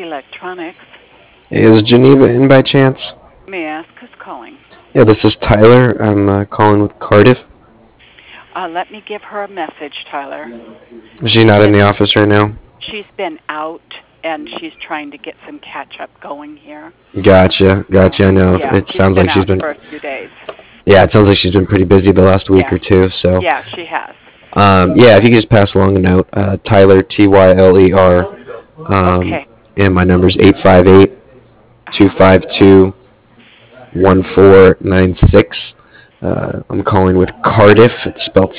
Electronics. Is Geneva in by chance? May I ask who's calling? Yeah, this is Tyler. I'm calling with Cardiff. Let me give her a message, Tyler. Is she She's not in been the office right now? she's been out and she's trying to get some catch up going here. Gotcha, gotcha. I know. Yeah, It she's sounds been like she's out been. for a few days. Yeah, it sounds like she's been pretty busy the last week Yeah. or two. So, Yeah, she has. yeah, if you could just pass along a note, Tyler Tyler, Okay. and my number's 858-252-1496. I'm calling with Cardiff. It's spelled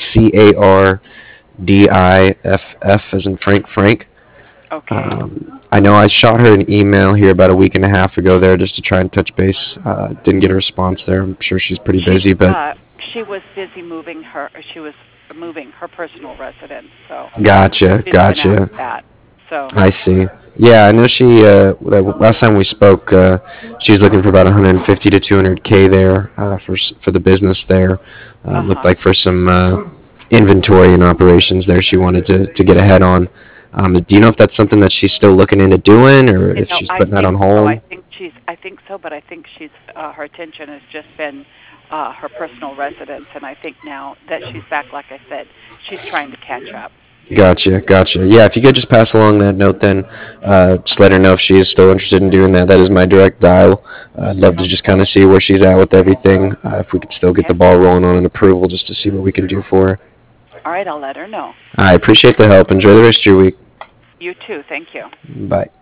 Cardiff, as in Frank. Okay. I know I shot her an email here about a week and a half ago there just to try and touch base. Didn't get a response there. I'm sure she's pretty She's busy, but she was busy moving her she was moving her personal residence, so gotcha, she's been out gotcha. with that. So, I see. Yeah, I know she. Last time we spoke, she was looking for about 150 to 200K there for the business there. Looked uh-huh. like for some inventory and operations there, she wanted to get ahead on. Do you know if that's something that she's still looking into doing, or You if know, she's I putting that think on so. hold? I think so, but I think she's her attention has just been her personal residence, and I think now that she's back, like I said, she's trying to catch up. Gotcha, gotcha. Yeah, if you could just pass along that note, then just let her know if she is still interested in doing that. That is my direct dial. I'd love to just kind of see where she's at with everything. If we could still get Okay. the ball rolling on an approval, just to see what we can do for her. All right, I'll let her know. I appreciate the help. Enjoy the rest of your week. You too. Thank you. Bye.